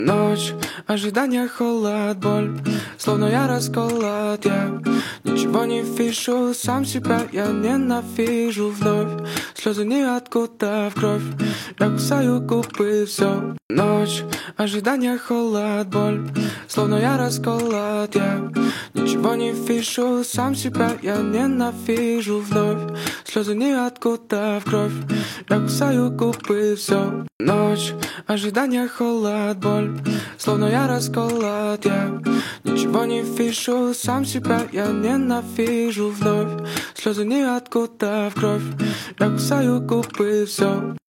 Ночь, ожидание, холод, боль. Словно я расколот, я ничего не пишу, сам себя я ненавижу вновь. Слезы ниоткуда в кровь, я кусаю губы, все. Ночь, ожидание, холод, боль. Словно я расколот, я ничего не пишу, сам себя я ненавижу вновь. Слезы ниоткуда в кровь, я кусаю губы, все. Ночь, ожидание, холод, боль. Словно я расколот, я ничего не пишу, сам себя я ненавижу вновь. Слезы ниоткуда в кровь, я кусаю губы, все.